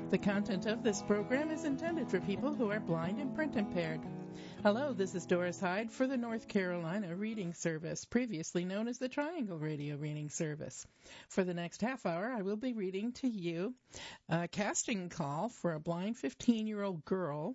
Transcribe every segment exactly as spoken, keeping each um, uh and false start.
The content of this program is intended for people who are blind and print impaired. Hello, this is Doris Hyde for the North Carolina Reading Service, previously known as the Triangle Radio Reading Service. For the next half hour, I will be reading to you a casting call for a blind fifteen-year-old girl.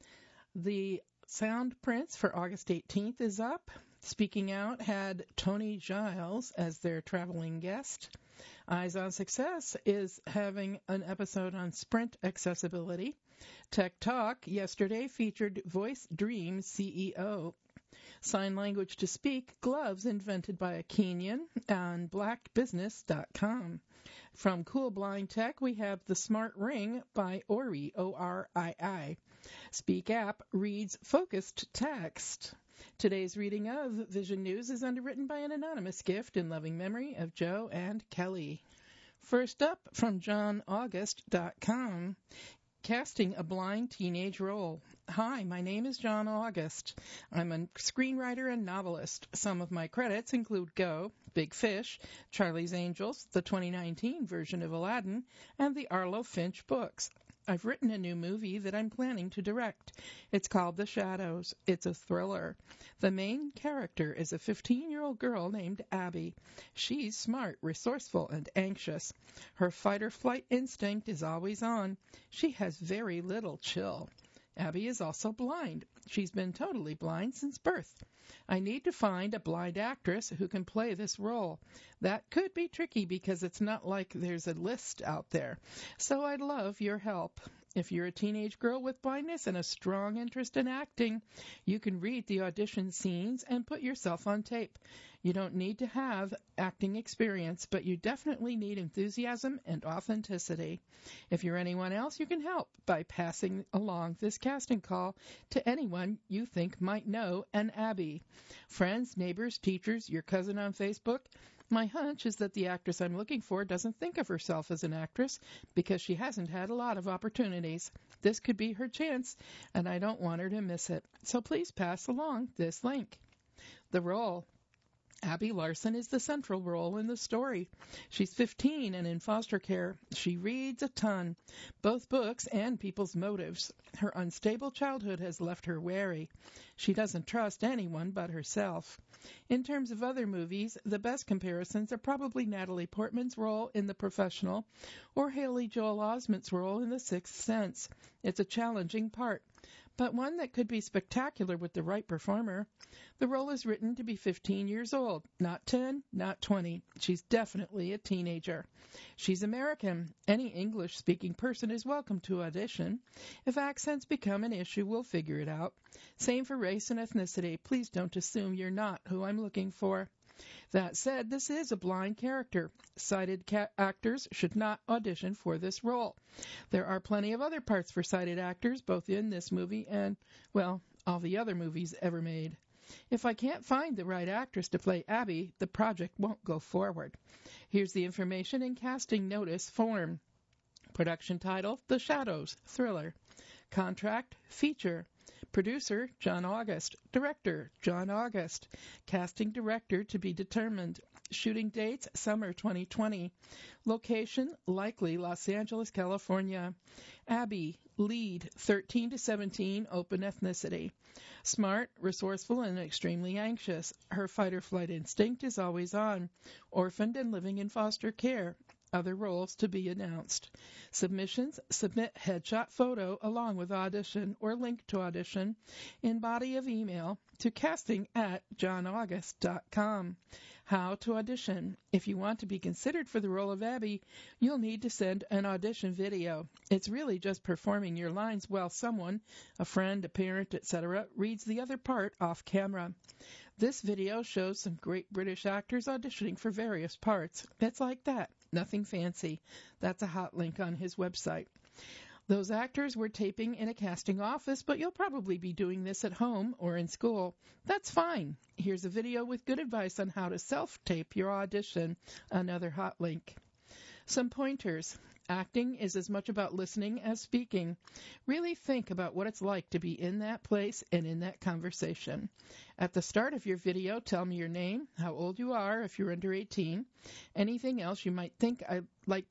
The sound prints for August eighteenth is up. Speaking Out had Tony Giles as their traveling guest. Eyes on Success is having an episode on Sprint accessibility. Tech Talk yesterday featured Voice Dream C E O. Sign Language to Speak gloves invented by a Kenyan on black business dot com. From Cool Blind Tech, we have The Smart Ring by Ori, O R I I. Speak App reads focused text. Today's reading of Vision News is underwritten by an anonymous gift in loving memory of Joe and Kelly. First up, from john august dot com. Casting a blind teenage role. Hi, my name is John August. I'm a screenwriter and novelist. Some of my credits include Go, Big Fish, Charlie's Angels, the twenty nineteen version of Aladdin, and the Arlo Finch books. I've written a new movie that I'm planning to direct. It's called The Shadows. It's a thriller. The main character is a fifteen-year-old girl named Abby. She's smart, resourceful, and anxious. Her fight-or-flight instinct is always on. She has very little chill. Abby is also blind. She's been totally blind since birth. I need to find a blind actress who can play this role. That could be tricky because it's not like there's a list out there. So I'd love your help. If you're a teenage girl with blindness and a strong interest in acting, you can read the audition scenes and put yourself on tape. You don't need to have acting experience, but you definitely need enthusiasm and authenticity. If you're anyone else, you can help by passing along this casting call to anyone you think might know an Abby. Friends, neighbors, teachers, your cousin on Facebook. My hunch is that the actress I'm looking for doesn't think of herself as an actress because she hasn't had a lot of opportunities. This could be her chance, and I don't want her to miss it. So please pass along this link. The role. Abby Larson is the central role in the story. She's fifteen and in foster care. She reads a ton, both books and people's motives. Her unstable childhood has left her wary. She doesn't trust anyone but herself. In terms of other movies, the best comparisons are probably Natalie Portman's role in The Professional or Haley Joel Osment's role in The Sixth Sense. It's a challenging part, but one that could be spectacular with the right performer. The role is written to be fifteen years old, not ten, not twenty. She's definitely a teenager. She's American. Any English-speaking person is welcome to audition. If accents become an issue, we'll figure it out. Same for race and ethnicity. Please don't assume you're not who I'm looking for. That said, this is a blind character. Sighted ca- actors should not audition for this role. There are plenty of other parts for sighted actors, both in this movie and, well, all the other movies ever made. If I can't find the right actress to play Abby, the project won't go forward. Here's the information in casting notice form. Production title, The Shadows, thriller. Contract, feature. Producer, John August. Director, John August. Casting director to be determined. Shooting dates, summer twenty twenty. Location, likely Los Angeles, California. Abby, lead, thirteen to seventeen, open ethnicity. Smart, resourceful, and extremely anxious. Her fight-or-flight instinct is always on. Orphaned and living in foster care. Other roles to be announced. Submissions, submit headshot photo along with audition or link to audition in body of email to casting at john august dot com. How to audition. If you want to be considered for the role of Abby, you'll need to send an audition video. It's really just performing your lines while someone, a friend, a parent, et cetera, reads the other part off camera. This video shows some great British actors auditioning for various parts. It's like that. Nothing fancy. That's a hot link on his website. Those actors were taping in a casting office, but you'll probably be doing this at home or in school. That's fine. Here's a video with good advice on how to self-tape your audition. Another hot link. Some pointers. Acting is as much about listening as speaking. Really think about what it's like to be in that place and in that conversation. At the start of your video, tell me your name, how old you are if you're under eighteen, anything else you might think I'd like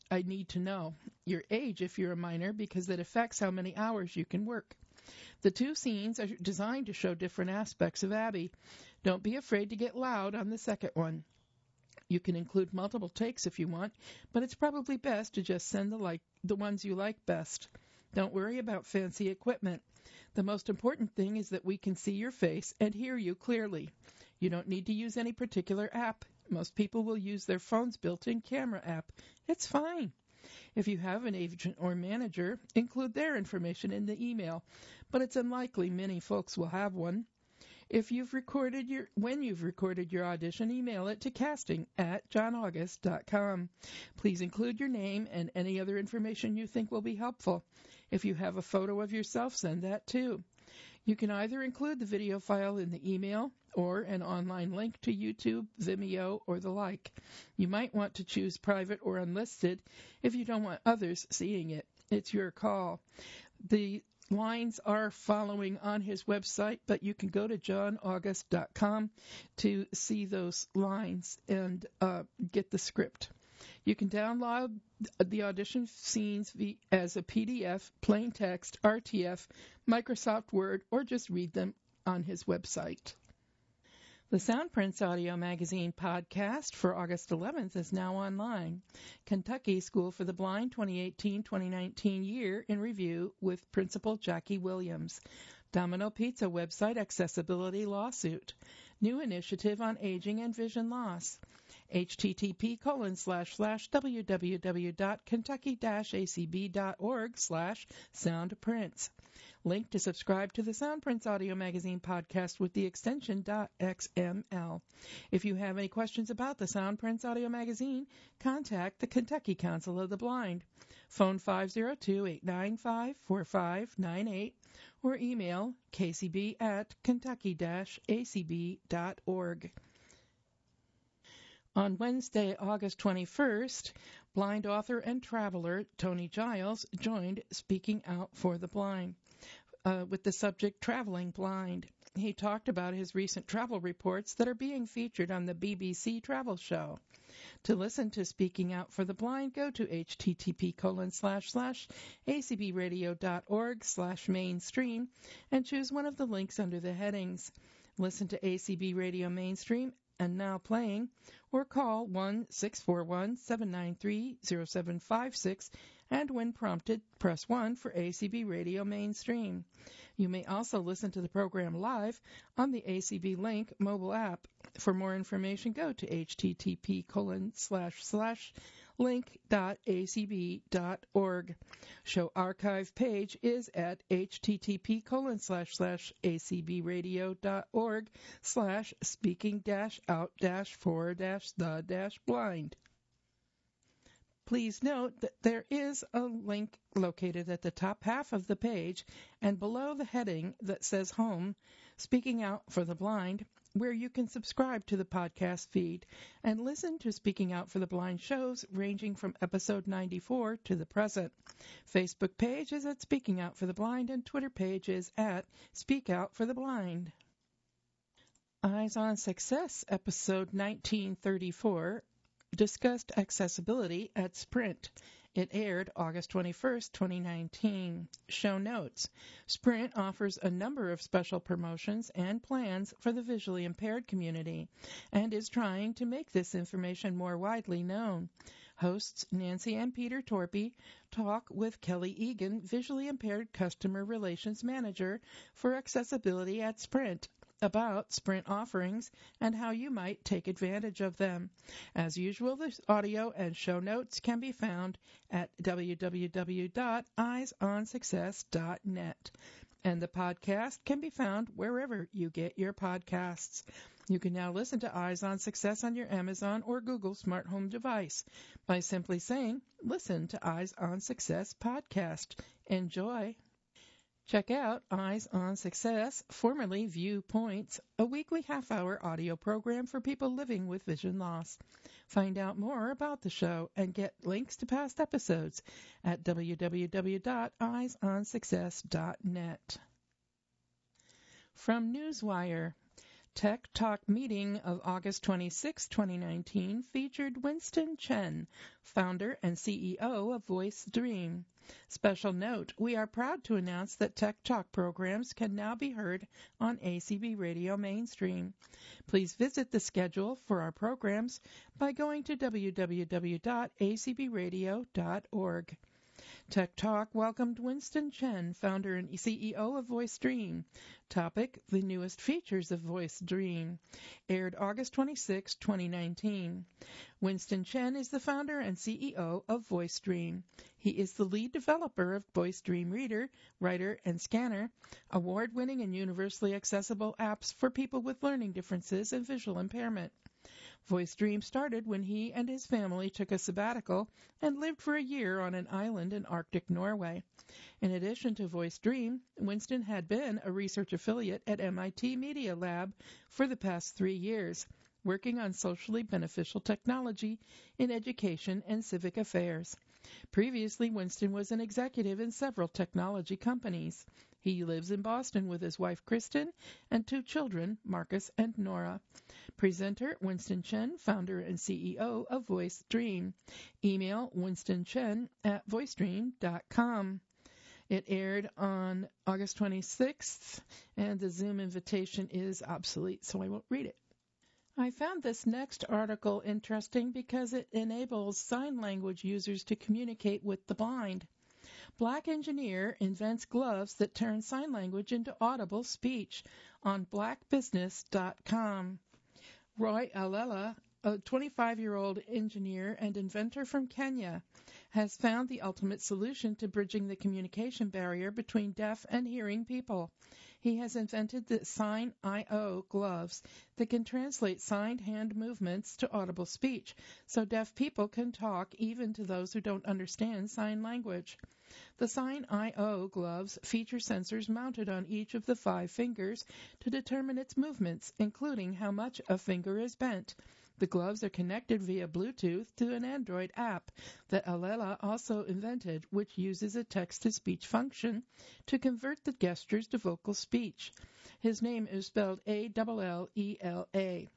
I need to know. Your age if you're a minor, because that affects how many hours you can work. The two scenes are designed to show different aspects of Abby. Don't be afraid to get loud on the second one. You can include multiple takes if you want, but it's probably best to just send the like the ones you like best. Don't worry about fancy equipment. The most important thing is that we can see your face and hear you clearly. You don't need to use any particular app. Most people will use their phone's built-in camera app. It's fine. If you have an agent or manager, include their information in the email, but it's unlikely many folks will have one. If you've recorded your when you've recorded your audition, email it to casting at john august dot com. Please include your name and any other information you think will be helpful. If you have a photo of yourself, send that too. You can either include the video file in the email or an online link to YouTube, Vimeo, or the like. You might want to choose private or unlisted if you don't want others seeing it. It's your call. The lines are following on his website, but you can go to john august dot com to see those lines and uh, get the script. You can download the audition scenes as a P D F, plain text, R T F, Microsoft Word, or just read them on his website. The Soundprints Audio Magazine podcast for August eleventh is now online. Kentucky School for the Blind twenty eighteen twenty nineteen year in review with Principal Jackie Williams. Domino Pizza website accessibility lawsuit. New initiative on aging and vision loss. http colon slash slash www dot kentucky dash acb dot org slash soundprints. Link to subscribe to the Soundprints Audio Magazine podcast with the extension .xml. If you have any questions about the Soundprints Audio Magazine, contact the Kentucky Council of the Blind. Phone five oh two, eight nine five, four five nine eight or email k c b at kentucky dash a c b dot org. On Wednesday, August twenty-first, blind author and traveler Tony Giles joined Speaking Out for the Blind uh, with the subject Traveling Blind. He talked about his recent travel reports that are being featured on the B B C Travel Show. To listen to Speaking Out for the Blind, go to http colon slash slash acbradio.org slash mainstream and choose one of the links under the headings. Listen to A C B Radio Mainstream and Now Playing, or call one six four one, seven nine three, zero seven five six, and when prompted, press one for A C B Radio Mainstream. You may also listen to the program live on the A C B Link mobile app. For more information, go to http colon slash slash link dot acb dot org. Show archive page is at http colon slash slash acbradio.org slash speaking dash out dash for dash the dash blind. Please note that there is a link located at the top half of the page and below the heading that says Home, Speaking Out for the Blind, where you can subscribe to the podcast feed and listen to Speaking Out for the Blind shows ranging from episode ninety-four to the present. Facebook page is at Speaking Out for the Blind and Twitter page is at Speak Out for the Blind. Eyes on Success, episode nineteen thirty-four, discussed accessibility at Sprint. It aired August twenty-first, twenty nineteen. Show notes. Sprint offers a number of special promotions and plans for the visually impaired community and is trying to make this information more widely known. Hosts Nancy and Peter Torpy talk with Kelly Egan, visually impaired customer relations manager for accessibility at Sprint, about Sprint offerings and how you might take advantage of them. As usual, the audio and show notes can be found at w w w dot eyes on success dot net, and the podcast can be found wherever you get your podcasts. You can now listen to Eyes on Success on your Amazon or Google smart home device by simply saying, "Listen to Eyes on Success podcast." Enjoy. Check out Eyes on Success, formerly Viewpoints, a weekly half-hour audio program for people living with vision loss. Find out more about the show and get links to past episodes at w w w dot eyes on success dot net. From Newswire, Tech Talk meeting of August twenty-sixth, twenty nineteen featured Winston Chen, founder and C E O of Voice Dream. Special note, we are proud to announce that Tech Talk programs can now be heard on A C B Radio Mainstream. Please visit the schedule for our programs by going to w w w dot a c b radio dot org. Tech Talk welcomed Winston Chen, founder and C E O of Voice Dream. Topic, the newest features of Voice Dream. Aired August twenty-sixth, twenty nineteen. Winston Chen is the founder and C E O of Voice Dream. He is the lead developer of Voice Dream Reader, Writer, and Scanner, award-winning and universally accessible apps for people with learning differences and visual impairment. Voice Dream started when he and his family took a sabbatical and lived for a year on an island in Arctic Norway. In addition to Voice Dream, Winston had been a research affiliate at M I T Media Lab for the past three years, working on socially beneficial technology in education and civic affairs. Previously, Winston was an executive in several technology companies. He lives in Boston with his wife, Kristen, and two children, Marcus and Nora. Presenter, Winston Chen, founder and C E O of Voice Dream. Email winstonchen at voicedream dot com. It aired on August twenty-sixth, and the Zoom invitation is obsolete, so I won't read it. I found this next article interesting because it enables sign language users to communicate with the blind. Black engineer invents gloves that turn sign language into audible speech on black business dot com. Roy Alela, a twenty-five-year-old engineer and inventor from Kenya, has found the ultimate solution to bridging the communication barrier between deaf and hearing people. He has invented the Sign I O gloves that can translate signed hand movements to audible speech, so deaf people can talk even to those who don't understand sign language. The Sign I O gloves feature sensors mounted on each of the five fingers to determine its movements, including how much a finger is bent. The gloves are connected via Bluetooth to an Android app that Alela also invented, which uses a text-to-speech function to convert the gestures to vocal speech. His name is spelled A L L E L A.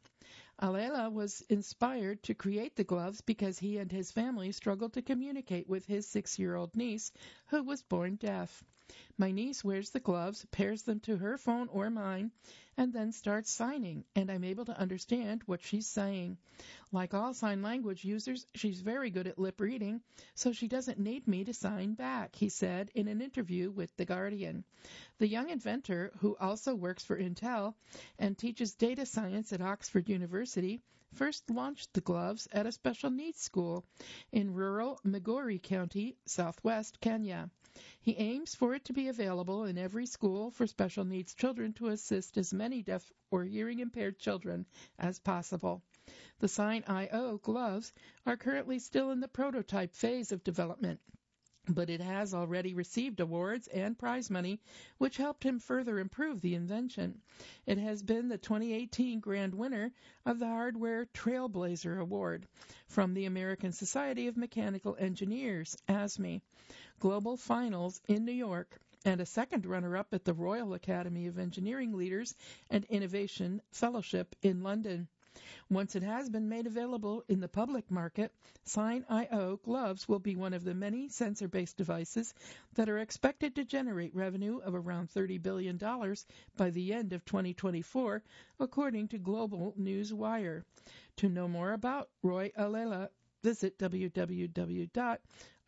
Alela was inspired to create the gloves because he and his family struggled to communicate with his six-year-old niece, who was born deaf. My niece wears the gloves, pairs them to her phone or mine, and then starts signing, and I'm able to understand what she's saying. Like all sign language users, she's very good at lip reading, so she doesn't need me to sign back, he said in an interview with The Guardian. The young inventor, who also works for Intel and teaches data science at Oxford University, first launched the gloves at a special needs school in rural Migori County, southwest Kenya. He aims for it to be available in every school for special needs children to assist as many deaf or hearing impaired children as possible. The Sign I O gloves are currently still in the prototype phase of development, but it has already received awards and prize money, which helped him further improve the invention. It has been the twenty eighteen grand winner of the Hardware Trailblazer Award from the American Society of Mechanical Engineers, A S M E, Global Finals in New York, and a second runner-up at the Royal Academy of Engineering Leaders and Innovation Fellowship in London. Once it has been made available in the public market, Sign I O gloves will be one of the many sensor-based devices that are expected to generate revenue of around thirty billion dollars by the end of twenty twenty-four, according to Global News Wire. To know more about Roy Alela, visit w w w dot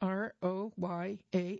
roy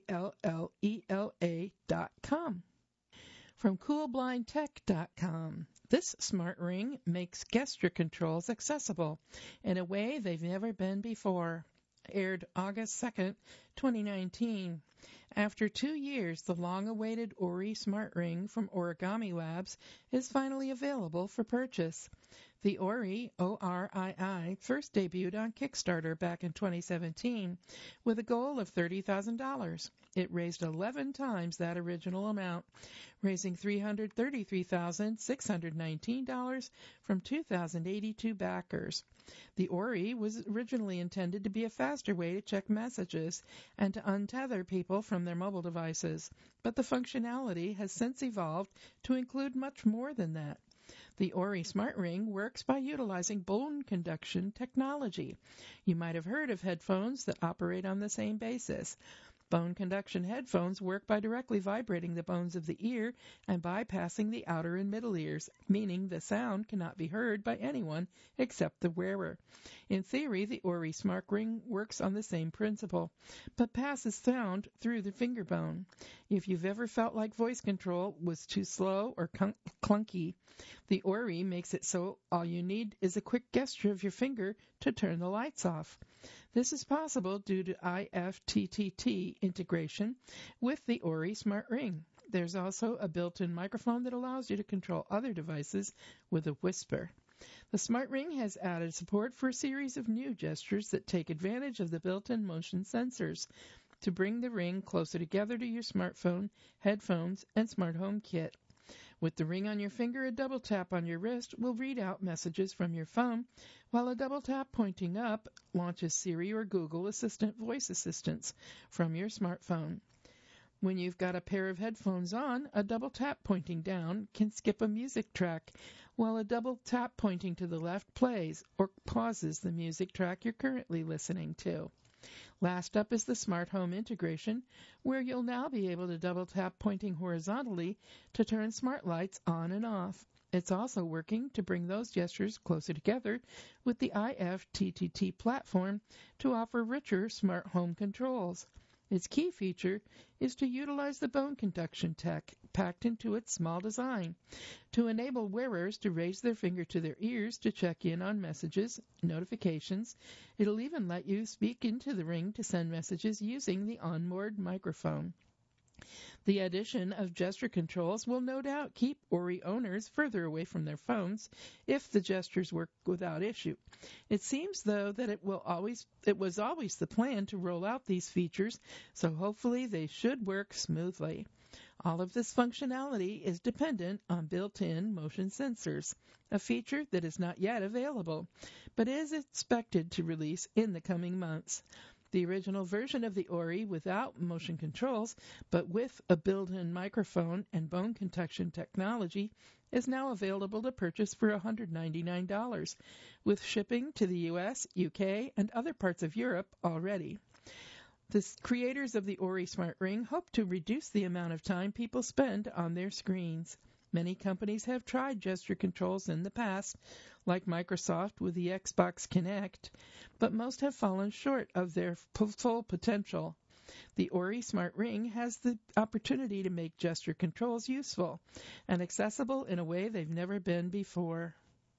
allela dot com. From cool blind tech dot com. This smart ring makes gesture controls accessible in a way they've never been before. Aired August second, twenty nineteen. After two years, the long-awaited Ori Smart Ring from Origami Labs is finally available for purchase. The Ori, O R I I, first debuted on Kickstarter back in twenty seventeen with a goal of thirty thousand dollars. It raised eleven times that original amount, raising three hundred thirty-three thousand six hundred nineteen dollars from two thousand eighty-two backers. The Ori was originally intended to be a faster way to check messages and to untether people from their mobile devices, but the functionality has since evolved to include much more than that. The Ori Smart Ring works by utilizing bone conduction technology. You might have heard of headphones that operate on the same basis. Bone conduction headphones work by directly vibrating the bones of the ear and bypassing the outer and middle ears, meaning the sound cannot be heard by anyone except the wearer. In theory, the Ori Smart Ring works on the same principle, but passes sound through the finger bone. If you've ever felt like voice control was too slow or clunky, the Ori makes it so all you need is a quick gesture of your finger to turn the lights off. This is possible due to I F T T T integration with the Ori Smart Ring. There's also a built-in microphone that allows you to control other devices with a whisper. The Smart Ring has added support for a series of new gestures that take advantage of the built-in motion sensors to bring the ring closer together to your smartphone, headphones, and smart home kit. With the ring on your finger, a double tap on your wrist will read out messages from your phone, while a double tap pointing up launches Siri or Google Assistant voice assistants from your smartphone. When you've got a pair of headphones on, a double tap pointing down can skip a music track, while a double tap pointing to the left plays or pauses the music track you're currently listening to. Last up is the Smart Home integration, where you'll now be able to double tap pointing horizontally to turn smart lights on and off. It's also working to bring those gestures closer together with the I F T T T platform to offer richer smart home controls. Its key feature is to utilize the bone conduction tech packed into its small design to enable wearers to raise their finger to their ears to check in on messages, notifications. It'll even let you speak into the ring to send messages using the onboard microphone. The addition of gesture controls will no doubt keep Ori owners further away from their phones if the gestures work without issue. It seems, though, that it will always it was always the plan to roll out these features, so hopefully they should work smoothly. All of this functionality is dependent on built-in motion sensors, a feature that is not yet available, but is expected to release in the coming months. The original version of the Ori without motion controls, but with a built-in microphone and bone conduction technology, is now available to purchase for one hundred ninety-nine dollars, with shipping to the U S, U K, and other parts of Europe already. The creators of the Ori Smart Ring hope to reduce the amount of time people spend on their screens. Many companies have tried gesture controls in the past, like Microsoft with the Xbox Kinect, but most have fallen short of their full potential. The Ori Smart Ring has the opportunity to make gesture controls useful and accessible in a way they've never been before.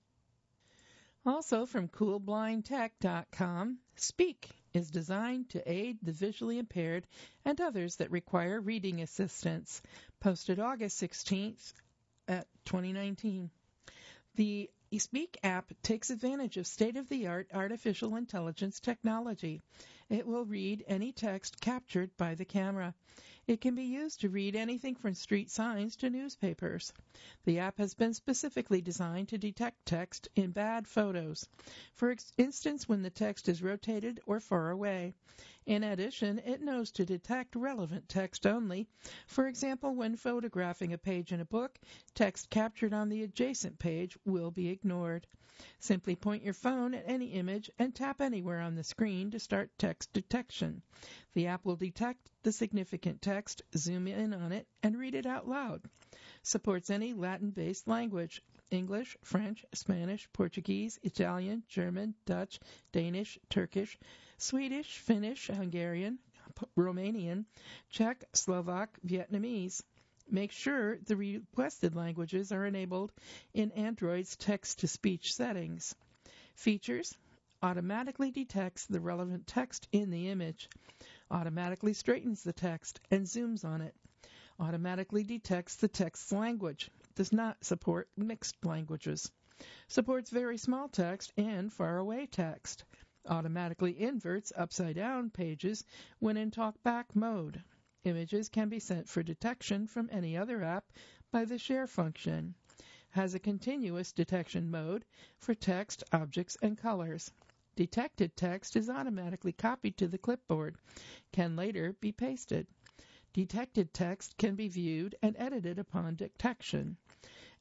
Also from cool blind tech dot com, Speak is designed to aid the visually impaired and others that require reading assistance. Posted August sixteenth at twenty nineteen. The Speak app takes advantage of state-of-the-art artificial intelligence technology. It will read any text captured by the camera. It can be used to read anything from street signs to newspapers. The app has been specifically designed to detect text in bad photos, for instance when the text is rotated or far away. In addition, it knows to detect relevant text only. For example, when photographing a page in a book, text captured on the adjacent page will be ignored. Simply point your phone at any image and tap anywhere on the screen to start text detection. The app will detect the significant text, zoom in on it, and read it out loud. Supports any Latin-based language: English, French, Spanish, Portuguese, Italian, German, Dutch, Danish, Turkish, Swedish, Finnish, Hungarian, Romanian, Czech, Slovak, Vietnamese. Make sure the requested languages are enabled in Android's text-to-speech settings. Features: automatically detects the relevant text in the image, automatically straightens the text and zooms on it, automatically detects the text's language, does not support mixed languages, supports very small text and faraway text, automatically inverts upside-down pages when in talkback mode. Images can be sent for detection from any other app by the share function. Has a continuous detection mode for text, objects, and colors. Detected text is automatically copied to the clipboard, can later be pasted. Detected text can be viewed and edited upon detection.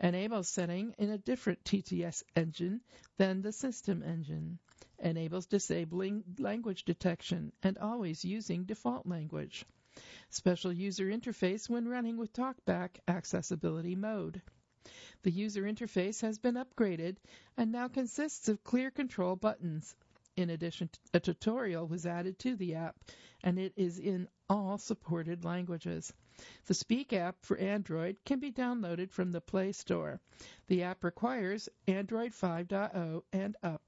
Enables setting in a different T T S engine than the system engine. Enables disabling language detection and always using default language. Special user interface when running with TalkBack accessibility mode. The user interface has been upgraded and now consists of clear control buttons. In addition, a tutorial was added to the app, and it is in all supported languages. The Speak app for Android can be downloaded from the Play Store. The app requires Android five point oh and up.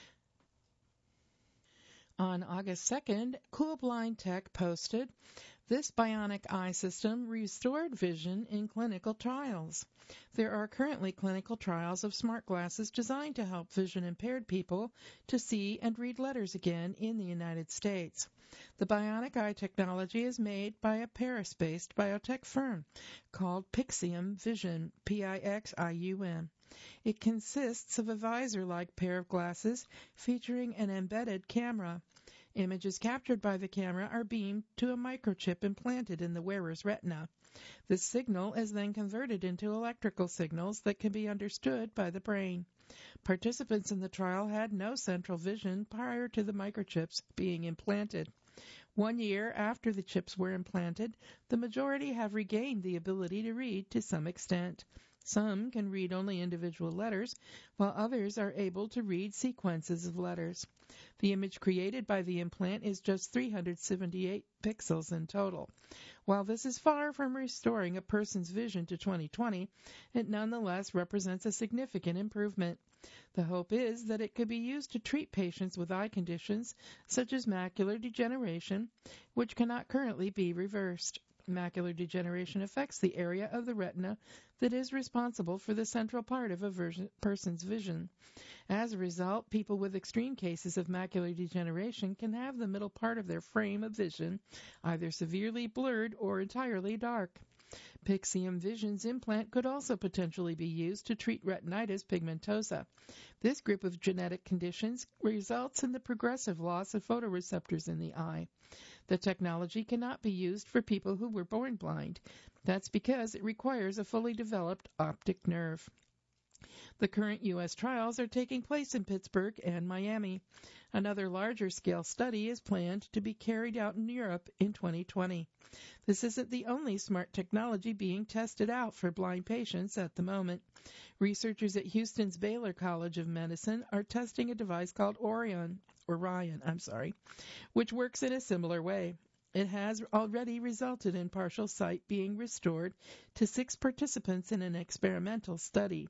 On August second, Cool Blind Tech posted, "This bionic eye system restored vision in clinical trials." There are currently clinical trials of smart glasses designed to help vision-impaired people to see and read letters again in the United States. The bionic eye technology is made by a Paris-based biotech firm called Pixium Vision, P I X I U M. It consists of a visor-like pair of glasses featuring an embedded camera. Images captured by the camera are beamed to a microchip implanted in the wearer's retina. This signal is then converted into electrical signals that can be understood by the brain. Participants in the trial had no central vision prior to the microchips being implanted. One year after the chips were implanted, the majority have regained the ability to read to some extent. Some can read only individual letters, while others are able to read sequences of letters. The image created by the implant is just three hundred seventy-eight pixels in total. While this is far from restoring a person's vision to twenty twenty, it nonetheless represents a significant improvement. The hope is that it could be used to treat patients with eye conditions such as macular degeneration, which cannot currently be reversed. Macular degeneration affects the area of the retina that is responsible for the central part of a version, person's vision. As a result, people with extreme cases of macular degeneration can have the middle part of their frame of vision either severely blurred or entirely dark. Pixium Vision's implant could also potentially be used to treat retinitis pigmentosa. This group of genetic conditions results in the progressive loss of photoreceptors in the eye. The technology cannot be used for people who were born blind. That's because it requires a fully developed optic nerve. The current U S trials are taking place in Pittsburgh and Miami. Another larger-scale study is planned to be carried out in Europe in twenty twenty. This isn't the only smart technology being tested out for blind patients at the moment. Researchers at Houston's Baylor College of Medicine are testing a device called Orion, Orion, I'm sorry, which works in a similar way. It has already resulted in partial sight being restored to six participants in an experimental study.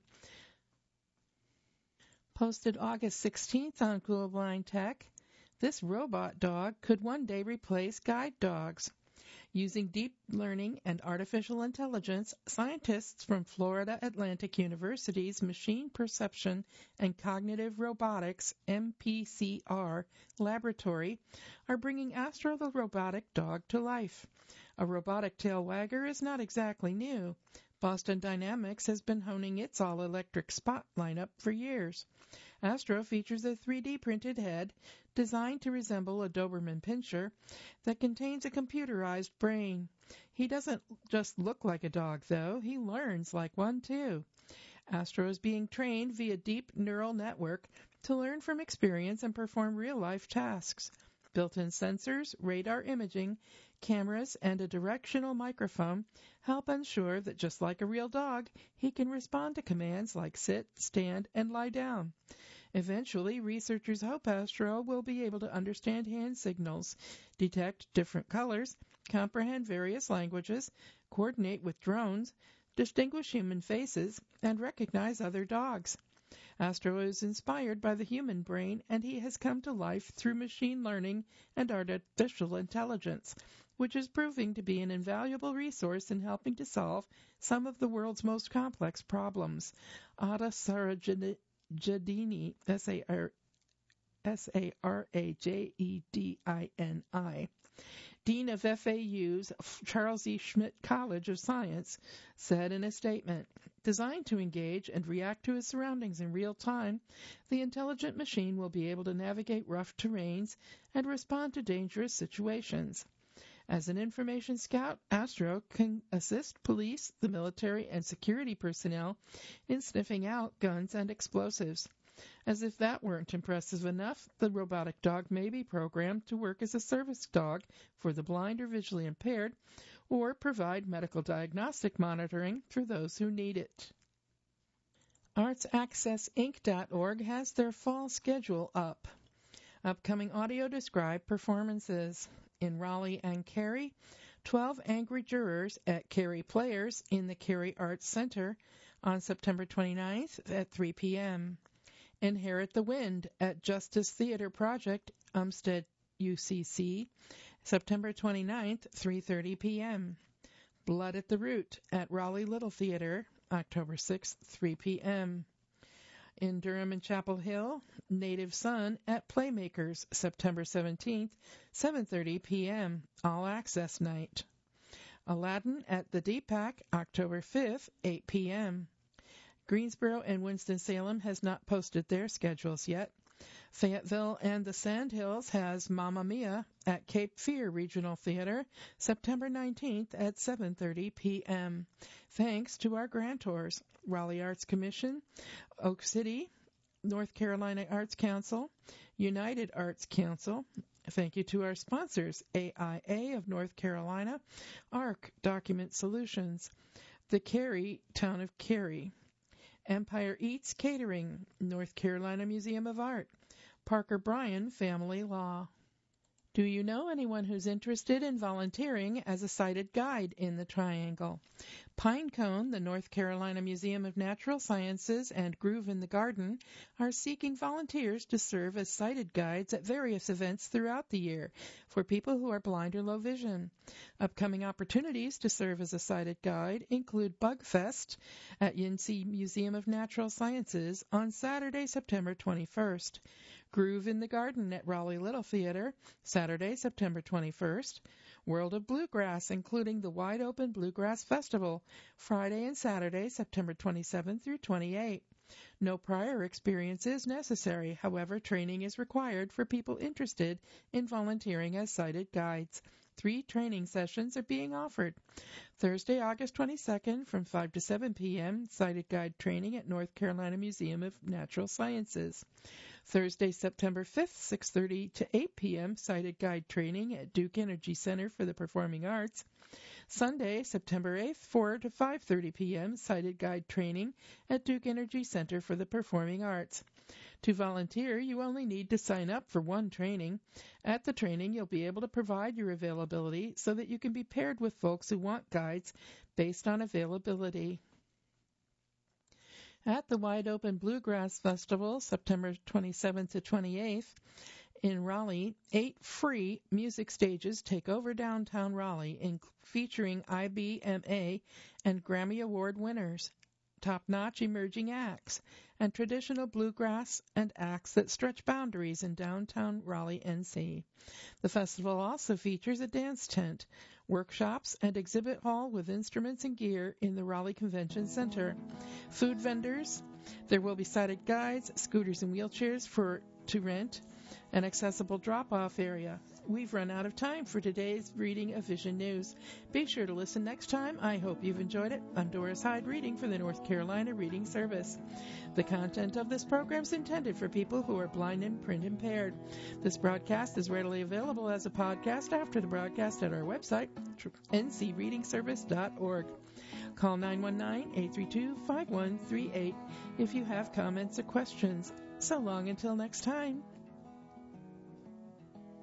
Posted August sixteenth on Cool Blind Tech, this robot dog could one day replace guide dogs. Using deep learning and artificial intelligence, scientists from Florida Atlantic University's Machine Perception and Cognitive Robotics M P C R laboratory are bringing Astro the robotic dog to life. A robotic tail wagger is not exactly new. Boston Dynamics has been honing its all-electric Spot lineup for years. Astro features a three D printed head designed to resemble a Doberman Pinscher that contains a computerized brain. He doesn't just look like a dog, though. He learns like one, too. Astro is being trained via deep neural network to learn from experience and perform real-life tasks. Built-in sensors, radar imaging, cameras, and a directional microphone help ensure that just like a real dog, he can respond to commands like sit, stand, and lie down. Eventually, researchers hope Astro will be able to understand hand signals, detect different colors, comprehend various languages, coordinate with drones, distinguish human faces, and recognize other dogs. Astro is inspired by the human brain, and he has come to life through machine learning and artificial intelligence, which is proving to be an invaluable resource in helping to solve some of the world's most complex problems. Ada Sarajadini, S A R A J E D I N I, Dean of F A U's Charles E. Schmidt College of Science, said in a statement, "Designed to engage and react to its surroundings in real time, the intelligent machine will be able to navigate rough terrains and respond to dangerous situations." As an information scout, Astro can assist police, the military, and security personnel in sniffing out guns and explosives. As if that weren't impressive enough, the robotic dog may be programmed to work as a service dog for the blind or visually impaired, or provide medical diagnostic monitoring for those who need it. arts access inc dot org has their fall schedule up. Upcoming audio described performances. In Raleigh and Cary, twelve Angry Jurors at Cary Players in the Cary Arts Center on September twenty-ninth at three p.m. Inherit the Wind at Justice Theater Project, Umstead, U C C, September twenty-ninth, three thirty p.m. Blood at the Root at Raleigh Little Theater, October sixth, three p.m. In Durham and Chapel Hill, Native Son at Playmakers, September seventeenth, seven thirty p.m., all access night. Aladdin at the Deepak, October fifth, eight p.m. Greensboro and Winston-Salem has not posted their schedules yet. Fayetteville and the Sandhills has Mamma Mia at Cape Fear Regional Theater, September nineteenth at seven thirty p.m. Thanks to our grantors, Raleigh Arts Commission, Oak City, North Carolina Arts Council, United Arts Council. Thank you to our sponsors, A I A of North Carolina, ARC Document Solutions, the Cary, Town of Cary, Empire Eats Catering, North Carolina Museum of Art, Parker Bryan Family Law. Do you know anyone who's interested in volunteering as a sighted guide in the Triangle? Pinecone, the North Carolina Museum of Natural Sciences, and Groove in the Garden are seeking volunteers to serve as sighted guides at various events throughout the year for people who are blind or low vision. Upcoming opportunities to serve as a sighted guide include Bugfest at Yancey Museum of Natural Sciences on Saturday, September twenty-first. Groove in the Garden at Raleigh Little Theater, Saturday, September twenty-first. World of Bluegrass, including the Wide Open Bluegrass Festival, Friday and Saturday, September twenty-seventh through twenty-eighth. No prior experience is necessary. However, training is required for people interested in volunteering as sighted guides. Three training sessions are being offered. Thursday, August twenty-second from five to seven p.m., sighted guide training at North Carolina Museum of Natural Sciences. Thursday, September fifth, six thirty to eight p.m., sighted guide training at Duke Energy Center for the Performing Arts. Sunday, September eighth, four to five thirty p.m., sighted guide training at Duke Energy Center for the Performing Arts. To volunteer, you only need to sign up for one training. At the training, you'll be able to provide your availability so that you can be paired with folks who want guides based on availability. At the Wide Open Bluegrass Festival, September twenty-seventh to twenty-eighth, in Raleigh, eight free music stages take over downtown Raleigh, in, featuring I B M A and Grammy Award winners, top-notch emerging acts, and traditional bluegrass and acts that stretch boundaries in downtown Raleigh, N C. The festival also features a dance tent, workshops, and exhibit hall with instruments and gear in the Raleigh Convention Center. Food vendors. There will be sighted guides, scooters and wheelchairs for to rent, an accessible drop-off area. We've run out of time for today's reading of Vision News. Be sure to listen next time. I hope you've enjoyed it. I'm Doris Hyde reading for the North Carolina Reading Service. The content of this program is intended for people who are blind and print impaired. This broadcast is readily available as a podcast after the broadcast at our website, n c reading service dot org. Call nine one nine, eight three two, five one three eight if you have comments or questions. So long until next time.